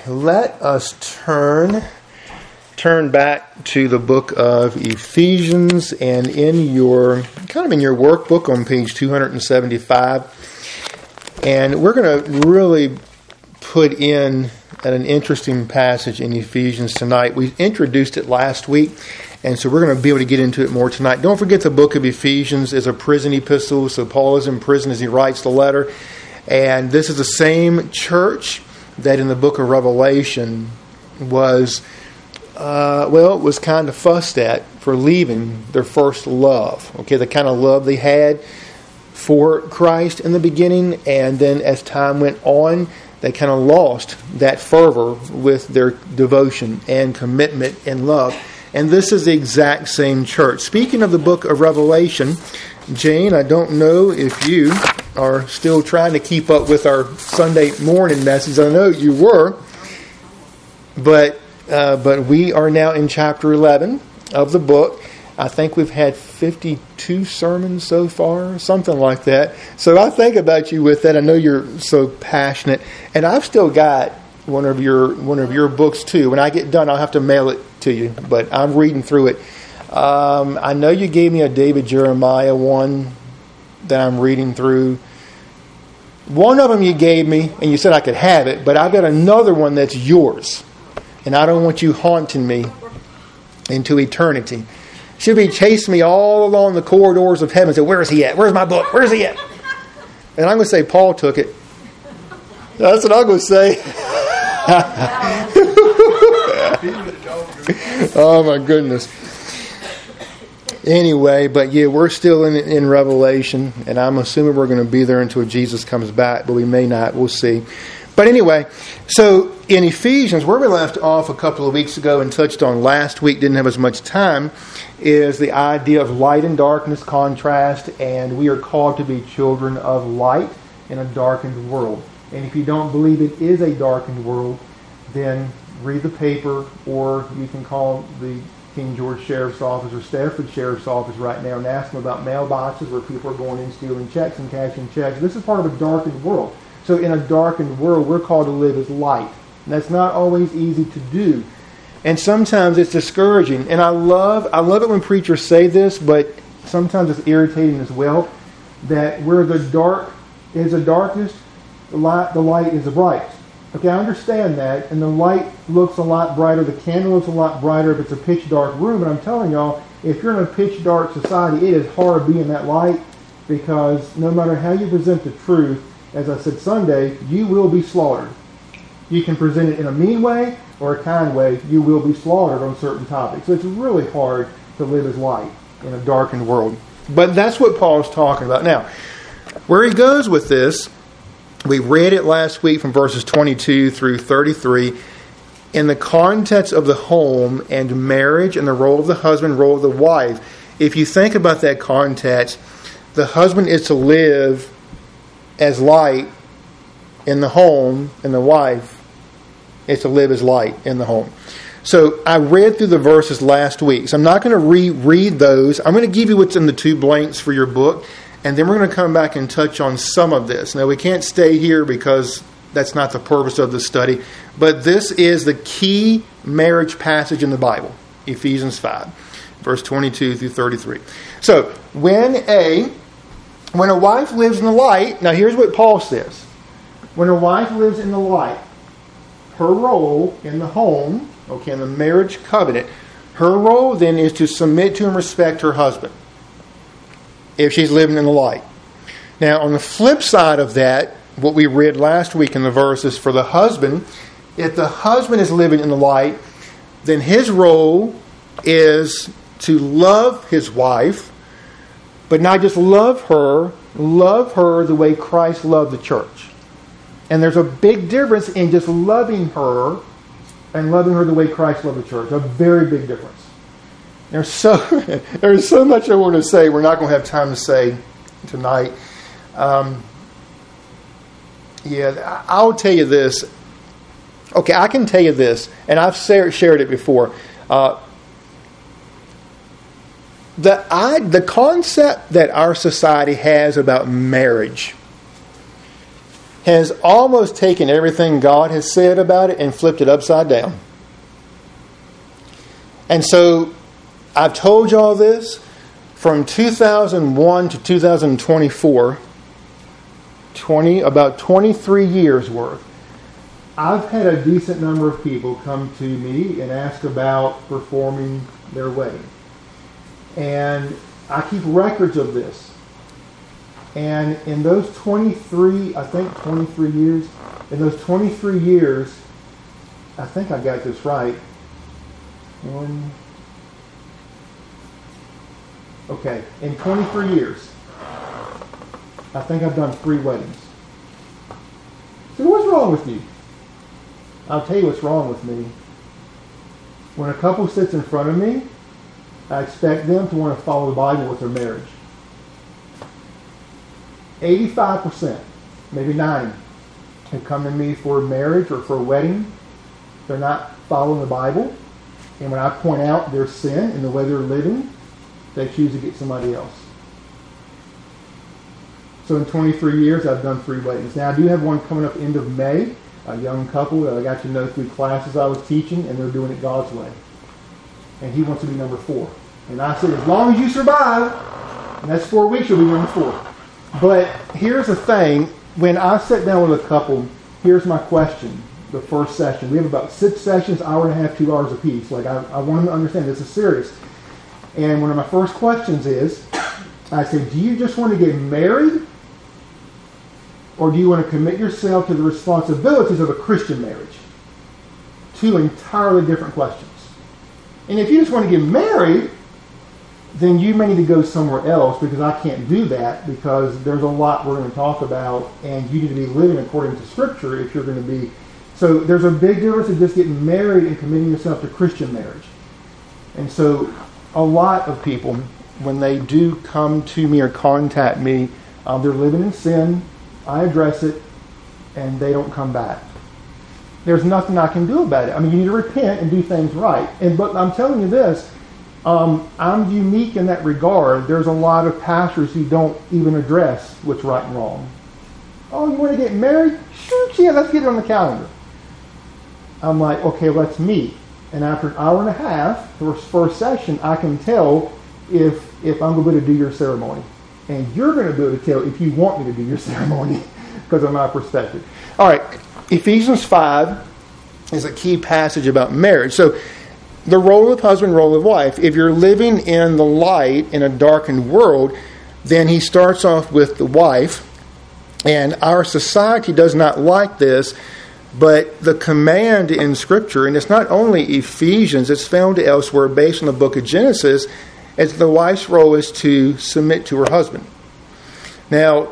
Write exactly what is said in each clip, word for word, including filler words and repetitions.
let us turn turn back to the book of Ephesians, and in your kind of in your workbook on page two seventy-five, and we're going to really put in at an interesting passage in Ephesians tonight. We introduced it last week, and so we're going to be able to get into it more tonight. Don't forget the book of Ephesians is a prison epistle, so Paul is in prison as he writes the letter, and this is the same church that in the book of Revelation was, uh, well, was kind of fussed at for leaving their first love. Okay, the kind of love they had for Christ in the beginning, and then as time went on, they kind of lost that fervor with their devotion and commitment and love. And this is the exact same church. Speaking of the book of Revelation, Jane, I don't know if you are still trying to keep up with our Sunday morning message. I know you were, but uh, but we are now in chapter eleven of the book. I think we've had fifty-two sermons so far, something like that. So I think about you with that. I know you're so passionate, and I've still got one of your one of your books too. When I get done, I'll have to mail it to you, but I'm reading through it. Um, I know you gave me a David Jeremiah one that I'm reading through. One of them you gave me, and you said I could have it, but I've got another one that's yours, and I don't want you haunting me into eternity. Should be chasing me all along the corridors of heaven and say, where is he at? Where's my book? Where is he at? And I'm going to say, Paul took it. That's what I'm going to say. Oh, my goodness. Anyway, but yeah, we're still in, in Revelation, and I'm assuming we're going to be there until Jesus comes back, but we may not. We'll see. But anyway, so in Ephesians, where we left off a couple of weeks ago and touched on last week, didn't have as much time, is the idea of light and darkness contrast, and we are called to be children of light in a darkened world. And if you don't believe it is a darkened world, then read the paper, or you can call the King George Sheriff's Office or Stafford Sheriff's Office right now and ask them about mailboxes where people are going in stealing checks and cashing checks. This is part of a darkened world. So in a darkened world, we're called to live as light. And that's not always easy to do. And sometimes it's discouraging. And I love I love it when preachers say this, but sometimes it's irritating as well, that where the dark is the darkest, the light, the light is the brightest. Okay, I understand that, and the light looks a lot brighter, the candle looks a lot brighter if it's a pitch dark room, and I'm telling y'all, if you're in a pitch dark society, it is hard being that light, because no matter how you present the truth, as I said Sunday, you will be slaughtered. You can present it in a mean way or a kind way, you will be slaughtered on certain topics. So it's really hard to live as light in a darkened world. But that's what Paul's talking about. Now, where he goes with this, we read it last week from verses twenty-two through thirty-three. In the context of the home and marriage and the role of the husband, role of the wife, if you think about that context, the husband is to live as light in the home, and the wife is to live as light in the home. So I read through the verses last week, so I'm not going to reread those. I'm going to give you what's in the two blanks for your book, and then we're going to come back and touch on some of this. Now, we can't stay here because that's not the purpose of the study, but this is the key marriage passage in the Bible, Ephesians five, verse twenty-two through thirty-three. So, when a when a wife lives in the light, now here's what Paul says. When a wife lives in the light, her role in the home, okay, in the marriage covenant, her role then is to submit to and respect her husband, if she's living in the light. Now, on the flip side of that, what we read last week in the verses for the husband, if the husband is living in the light, then his role is to love his wife, but not just love her, love her the way Christ loved the church. And there's a big difference in just loving her and loving her the way Christ loved the church. A very big difference. There's so there's so much I want to say. We're not going to have time to say tonight. Um, yeah, I'll tell you this. Okay, I can tell you this, and I've shared it before. Uh, the I, the concept that our society has about marriage has almost taken everything God has said about it and flipped it upside down. And so I've told you all this from two thousand one to two thousand twenty-four, twenty, about twenty-three years worth. I've had a decent number of people come to me and ask about performing their wedding. And I keep records of this. And in those twenty-three, I think twenty-three years, in those twenty-three years, I think I got this right. One, okay, in twenty-three years, I think I've done three weddings. So what's wrong with you? I'll tell you what's wrong with me. When a couple sits in front of me, I expect them to want to follow the Bible with their marriage. eighty-five percent, maybe ninety, who come to me for marriage or for a wedding, they're not following the Bible. And when I point out their sin and the way they're living, they choose to get somebody else. So in twenty-three years, I've done three weddings. Now, I do have one coming up end of May, a young couple that I got to know through classes I was teaching, and they're doing it God's way. And he wants to be number four. And I said, as long as you survive, and that's four weeks, you'll be number four. But here's the thing. When I sit down with a couple, here's my question. The first session. We have about six sessions, hour and a half, two hours apiece. Like, I, I want them to understand this is serious. And one of my first questions is, I say, do you just want to get married? Or do you want to commit yourself to the responsibilities of a Christian marriage? Two entirely different questions. And if you just want to get married, then you may need to go somewhere else, because I can't do that, because there's a lot we're going to talk about, and you need to be living according to Scripture if you're going to be. So there's a big difference in just getting married and committing yourself to Christian marriage. And so a lot of people, when they do come to me or contact me, um, they're living in sin. I address it, and they don't come back. There's nothing I can do about it. I mean, you need to repent and do things right. And but I'm telling you this, um, I'm unique in that regard. There's a lot of pastors who don't even address what's right and wrong. Oh, you want to get married? Shoot, yeah, let's get it on the calendar. I'm like, okay, let's meet. And after an hour and a half, the first session, I can tell if if I'm going to do your ceremony. And you're going to be able to tell if you want me to do your ceremony because of my perspective. All right, Ephesians five is a key passage about marriage. So the role of husband, role of wife. If you're living in the light in a darkened world, then he starts off with the wife. And our society does not like this. But the command in Scripture, and it's not only Ephesians, it's found elsewhere based on the book of Genesis, is the wife's role is to submit to her husband. Now,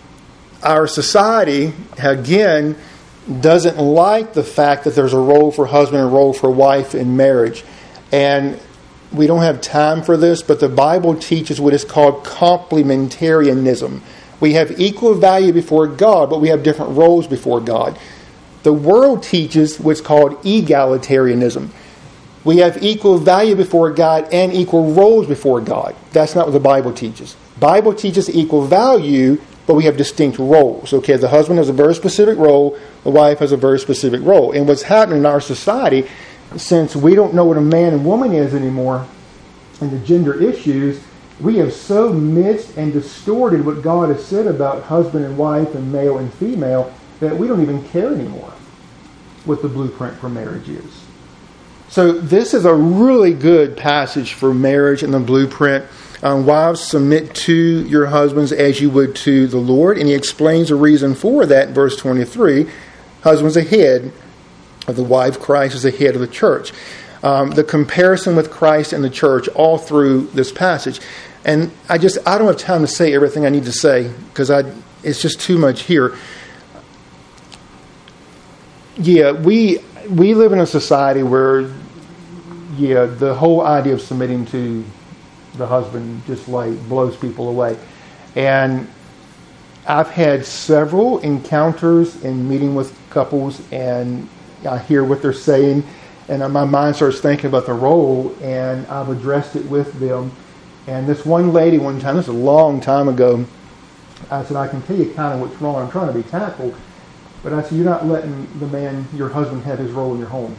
our society, again, doesn't like the fact that there's a role for husband and a role for wife in marriage. And we don't have time for this, but the Bible teaches what is called complementarianism. We have equal value before God, but we have different roles before God. The world teaches what's called egalitarianism. We have equal value before God and equal roles before God. That's not what the Bible teaches. The Bible teaches equal value, but we have distinct roles. Okay, the husband has a very specific role, the wife has a very specific role. And what's happening in our society, since we don't know what a man and woman is anymore, and the gender issues, we have so mixed and distorted what God has said about husband and wife and male and female that we don't even care anymore what the blueprint for marriage is. So this is a really good passage for marriage and the blueprint. Um, wives, submit to your husbands as you would to the Lord. And he explains the reason for that in verse twenty-three. Husbands the head of the wife, Christ is the head of the church. Um, the comparison with Christ and the church all through this passage. And I just, I don't have time to say everything I need to say because I it's just too much here. Yeah, we we live in a society where, yeah, the whole idea of submitting to the husband just like blows people away. And I've had several encounters in meeting with couples, and I hear what they're saying, and my mind starts thinking about the role, and I've addressed it with them. And this one lady one time, this is a long time ago, I said, I can tell you kind of what's wrong. I'm trying to be tactful. But I said, you're not letting the man, your husband, have his role in your home.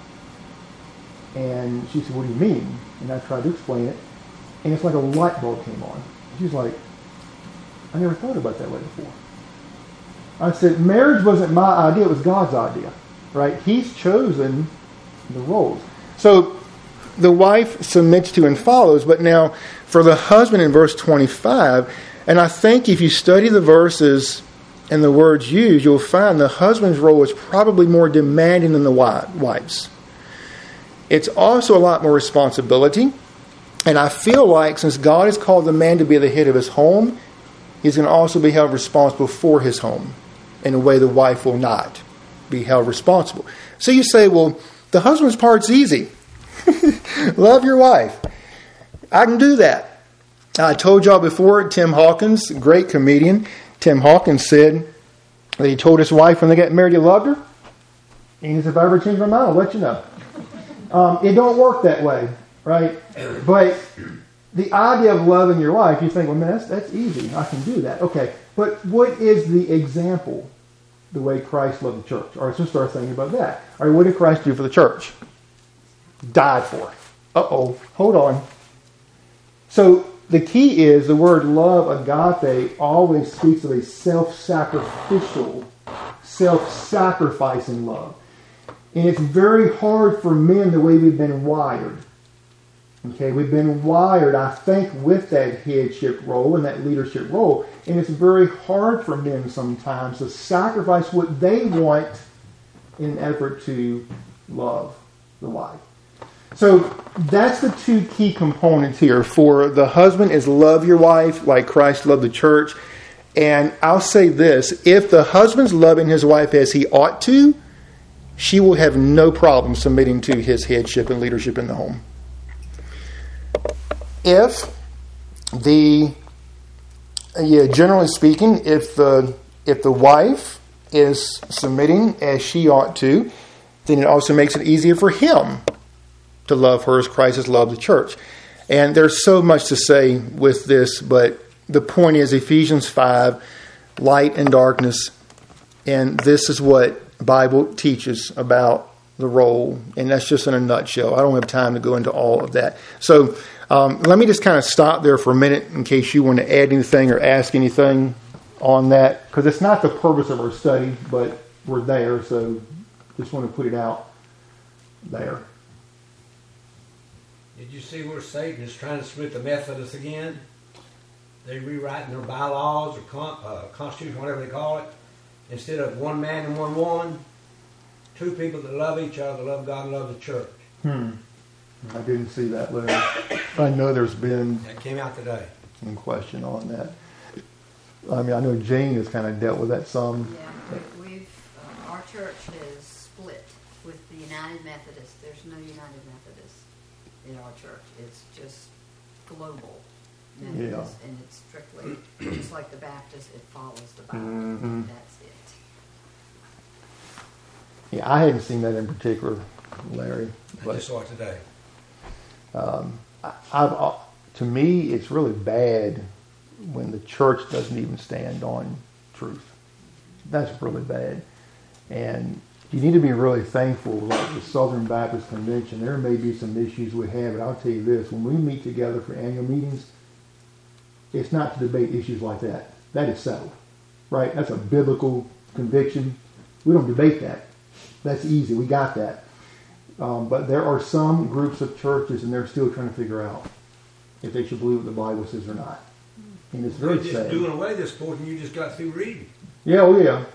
And she said, what do you mean? And I tried to explain it. And it's like a light bulb came on. She's like, I never thought about it that way before. I said, marriage wasn't my idea, it was God's idea. Right? He's chosen the roles. So the wife submits to and follows, but now for the husband in verse twenty-five, and I think if you study the verses and the words used, you'll find the husband's role is probably more demanding than the wife's. It's also a lot more responsibility. And I feel like since God has called the man to be the head of his home, he's going to also be held responsible for his home in a way the wife will not be held responsible. So you say, well, the husband's part's easy. Love your wife. I can do that. I told y'all before, Tim Hawkins, great comedian, Tim Hawkins said that he told his wife when they got married he loved her. And he said, if I ever change my mind, I'll let you know. Um, it don't work that way, right? But the idea of loving your wife, you think, well, man, that's, that's easy. I can do that. Okay, but what is the example? The way Christ loved the church. All right, so start thinking about that. All right, what did Christ do for the church? Died for it. Uh-oh, hold on. So the key is the word love, agape, always speaks of a self-sacrificial, self-sacrificing love. And it's very hard for men the way we've been wired. Okay, we've been wired, I think, with that headship role and that leadership role. And it's very hard for men sometimes to sacrifice what they want in an effort to love the wife. So that's the two key components here. For the husband is love your wife like Christ loved the church. And I'll say this, if the husband's loving his wife as he ought to, she will have no problem submitting to his headship and leadership in the home. If the, yeah, generally speaking, if the if the wife is submitting as she ought to, then it also makes it easier for him to love her as Christ has loved the church. And there's so much to say with this, but the point is Ephesians five, light and darkness, and this is what the Bible teaches about the role, and that's just in a nutshell. I don't have time to go into all of that. So um, let me just kind of stop there for a minute in case you want to add anything or ask anything on that, because it's not the purpose of our study, but we're there, so just want to put it out there. Did you see where Satan is trying to split the Methodists again? They're rewriting their bylaws or con- uh, constitution, whatever they call it. Instead of one man and one woman, two people that love each other, love God and love the church. Hmm. I didn't see that letter. I know there's been... That came out today. Some question on that. I mean, I know Jane has kind of dealt with that some. Yeah, we, we've, uh, our church is split with the United Methodists. There's no United Methodists in our church. It's just global Methodist, yeah. And it's strictly, just like the Baptist, it follows the Bible. Mm-hmm. That's it. Yeah, I hadn't seen that in particular, Larry. I just saw it today. Um, I, I've, to me, it's really bad when the church doesn't even stand on truth. That's really bad. And you need to be really thankful, like the Southern Baptist Convention. There may be some issues we have, but I'll tell you this. When we meet together for annual meetings, it's not to debate issues like that. That is settled, right? That's a biblical conviction. We don't debate that. That's easy. We got that. Um, but there are some groups of churches, and they're still trying to figure out if they should believe what the Bible says or not. And it's very They're just sad. doing away this portion you just got through reading. Yeah, oh yeah.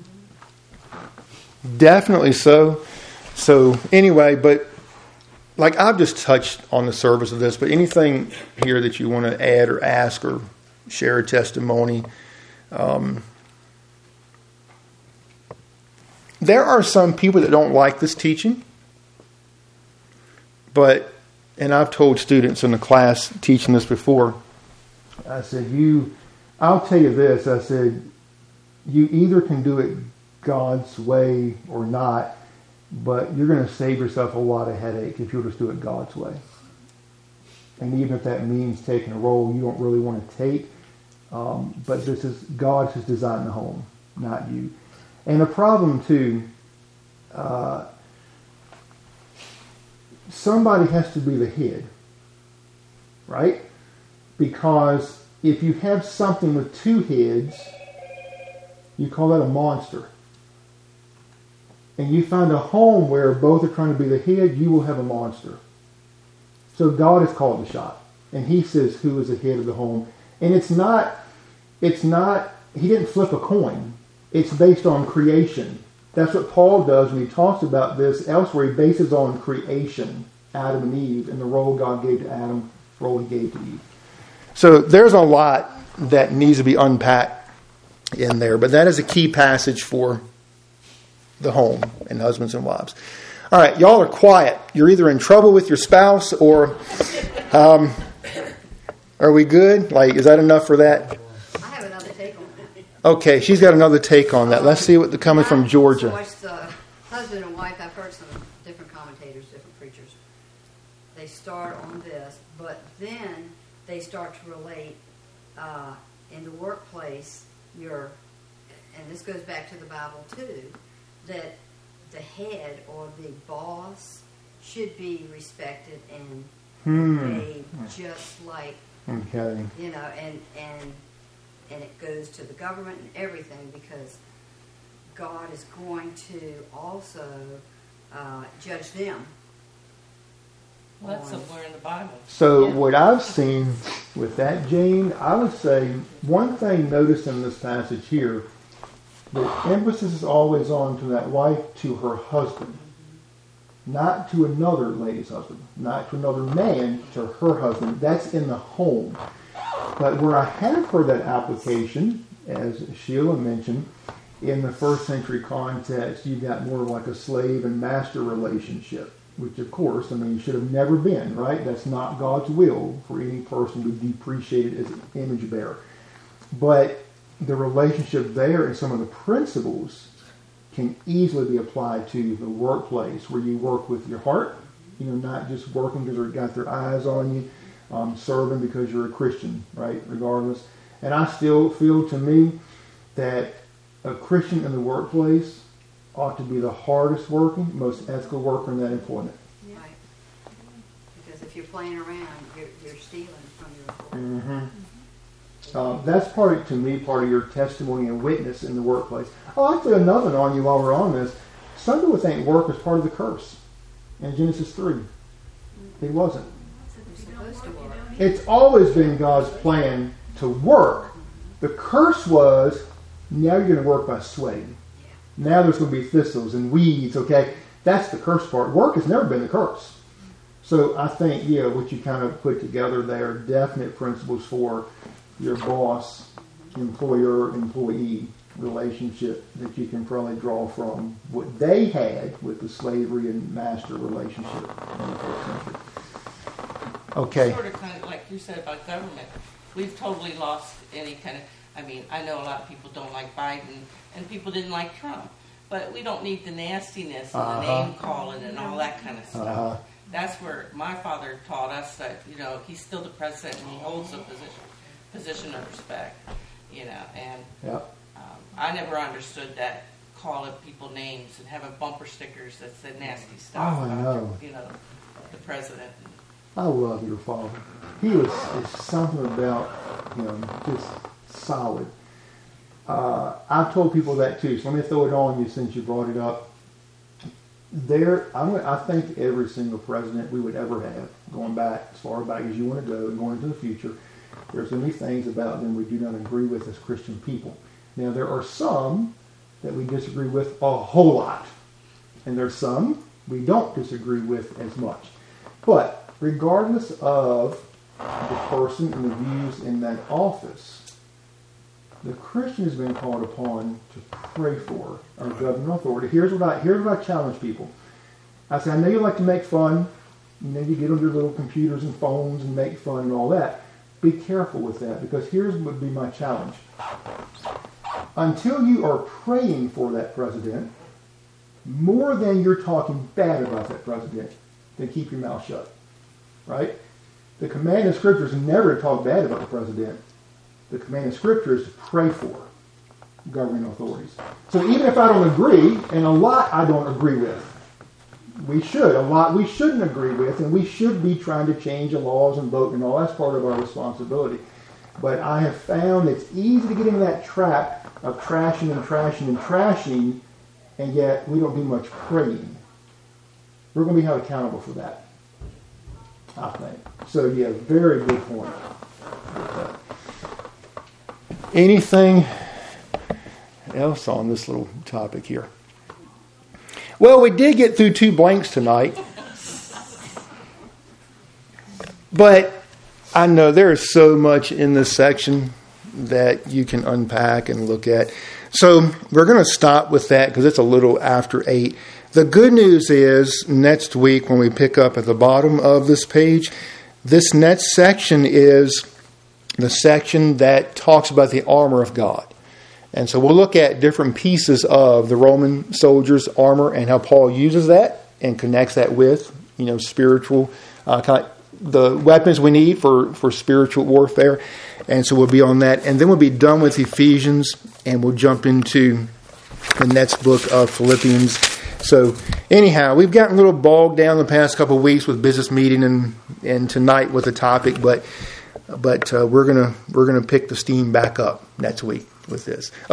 Definitely so. So anyway, but like I've just touched on the surface of this, but anything here that you want to add or ask or share a testimony. Um, there are some people that don't like this teaching, but, and I've told students in the class teaching this before, I said, you, I'll tell you this, I said, you either can do it God's way or not, but you're going to save yourself a lot of headache if you'll just do it God's way. And even if that means taking a role you don't really want to take, um, but this is God has designed the home, not you. And the problem, too, uh, somebody has to be the head, right? Because if you have something with two heads, you call that a monster. And you find a home where both are trying to be the head, you will have a monster. So God has called the shot. And he says who is the head of the home. And it's not, it's not, he didn't flip a coin. It's based on creation. That's what Paul does when he talks about this elsewhere. He bases on creation, Adam and Eve, and the role God gave to Adam, the role he gave to Eve. So there's a lot that needs to be unpacked in there. But that is a key passage for the home and husbands and wives. All right, y'all are quiet. You're either in trouble with your spouse or um, are we good? Like, is that enough for that? I have another take on that. Okay, she's got another take on that. Let's see what the coming from Georgia. So much the husband and wife, I've heard some different commentators, different preachers. They start on this, but then they start to relate uh, in the workplace, you're, and this goes back to the Bible too, that the head or the boss should be respected and Hmm. obeyed just like, Okay. you know, and, and, and it goes to the government and everything because God is going to also uh, judge them. Well, that's somewhere in the Bible. So Yeah. what I've seen with that, Jane, I would say one thing noticed in this passage here, the emphasis is always on to that wife, to her husband. Not to another lady's husband. Not to another man, to her husband. That's in the home. But where I have heard that application, as Sheila mentioned, in the first century context, you got more like a slave and master relationship. Which, of course, I mean, should have never been, right? That's not God's will for any person to be depreciated as an image bearer. But the relationship there and some of the principles can easily be applied to the workplace where you work with your heart, you know, not just working because they've got their eyes on you, um, serving because you're a Christian, right, regardless. And I still feel to me that a Christian in the workplace ought to be the hardest working, most ethical worker in that employment. Right. Because if you're playing around, you're, you're stealing from your employer. Mm-hmm. Um, that's part, of, to me, part of your testimony and witness in the workplace. Oh, I'll tell you another one on you while we're on this. Some people think work is part of the curse in Genesis three. It wasn't. You're supposed to work. It's always been God's plan to work. The curse was, now you're going to work by sweating. Now there's going to be thistles and weeds, okay? That's the curse part. Work has never been the curse. So I think, yeah, what you kind of put together there, definite principles for your boss, employer, employee relationship that you can probably draw from what they had with the slavery and master relationship in the first century. Okay. Sort of kind of like you said about government. We've totally lost any kind of, I mean, I know a lot of people don't like Biden, and people didn't like Trump. But we don't need the nastiness and Uh-huh. the name calling and all that kind of stuff. Uh-huh. That's where my father taught us that, you know, he's still the president and he holds a position, position of respect, you know. And Yep. um, I never understood that calling people names and having bumper stickers that said nasty stuff Oh, I about, know. you know, the president. I love your father. He was it's something about him just solid. Uh, I've told people that too, so let me throw it on you since you brought it up. There, I'm, I think every single president we would ever have, going back as far back as you want to go and going into the future, there's going to be things about them we do not agree with as Christian people. Now, there are some that we disagree with a whole lot, and there's some we don't disagree with as much. But regardless of the person and the views in that office, the Christian has been called upon to pray for our governmental authority. Here's what I here's what I challenge people. I say, I know you like to make fun. You know, you get on your little computers and phones and make fun and all that. Be careful with that, because here's what would be my challenge. Until you are praying for that president, more than you're talking bad about that president, then keep your mouth shut. Right? The command in Scripture is never to talk bad about the president. The command in Scripture is to pray for. governing authorities. So even if I don't agree, and a lot I don't agree with, we should, a lot we shouldn't agree with, and we should be trying to change the laws and vote and all. That's part of our responsibility. But I have found it's easy to get into that trap of trashing and trashing and trashing, and yet we don't do much praying. We're going to be held accountable for that, I think. So, yeah, very good point. Anything else on this little topic here? Well, we did get through two blanks tonight. But I know there is so much in this section that you can unpack and look at. So we're going to stop with that because it's a little after eight. The good news is next week when we pick up at the bottom of this page, this next section is the section that talks about the armor of God. And so we'll look at different pieces of the Roman soldiers' armor and how Paul uses that and connects that with, you know, spiritual, uh, kind of the weapons we need for, for spiritual warfare. And so we'll be on that. And then we'll be done with Ephesians and we'll jump into the next book of Philippians. So anyhow, we've gotten a little bogged down the past couple of weeks with business meeting and, and tonight with the topic, but but uh, we're gonna we're gonna pick the steam back up next week with this.